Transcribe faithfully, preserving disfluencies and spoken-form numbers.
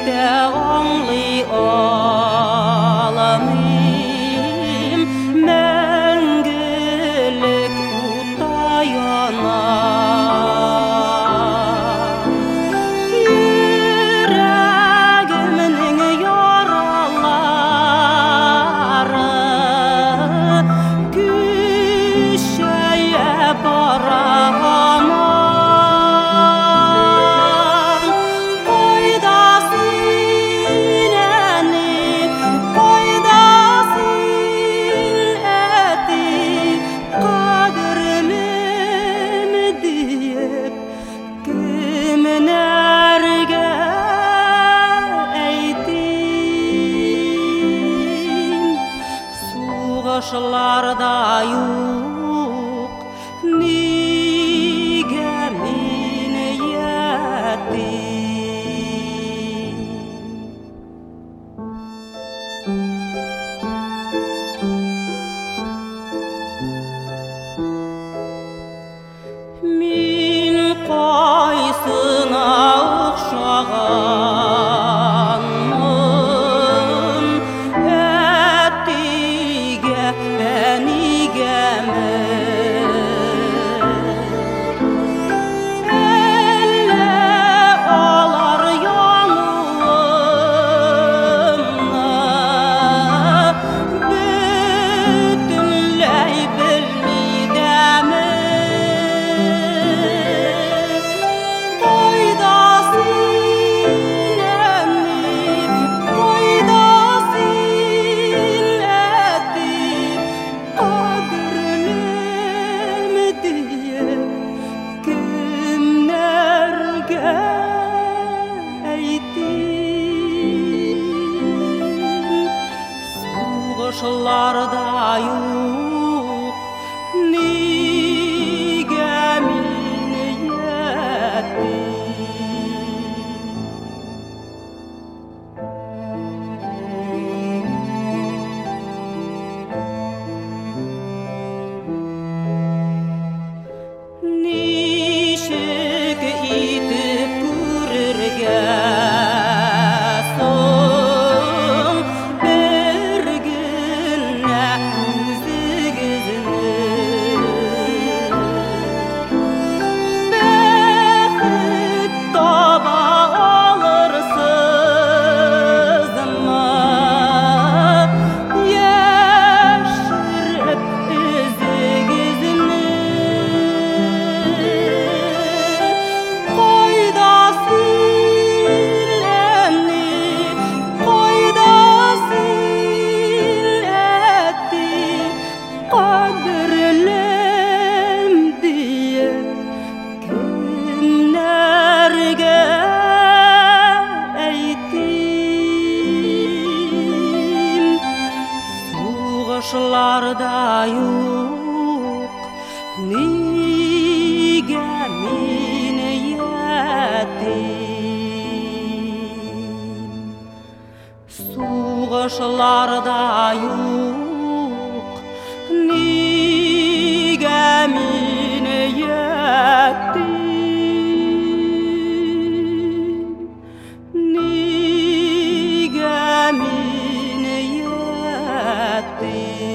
de аңлый алмыйм, мәңгілік утта янам. Йөрәгемнең яралары көчәя бара һаман. Кайда син, әни, кайда син, әти, кадерлем диеп, кемнәргә әйтим? Сугышларда юк, нигә мин ятим? Мин кайсына охшаганмын, әтигә, әнигәме? Әллә алар януымны бөтенләй белми дәме? Кайда син, әни, кайда син, әти, кадерлем диеп, кемнәргә әйтим? Сугышларда юк, нигә мин ятим? Ничек итеп күрергә соң бер генә үзегезне? Бәхет таба алырсызмы, яшереп үзегезне? Кайда син, әни, кайда син, әти, кадерлем диеп, кемнәргә әйтим? Сугышларда юк, нигә мин ятим? Сугышларда юк, нигә мин ятим? Нигә мин ятим?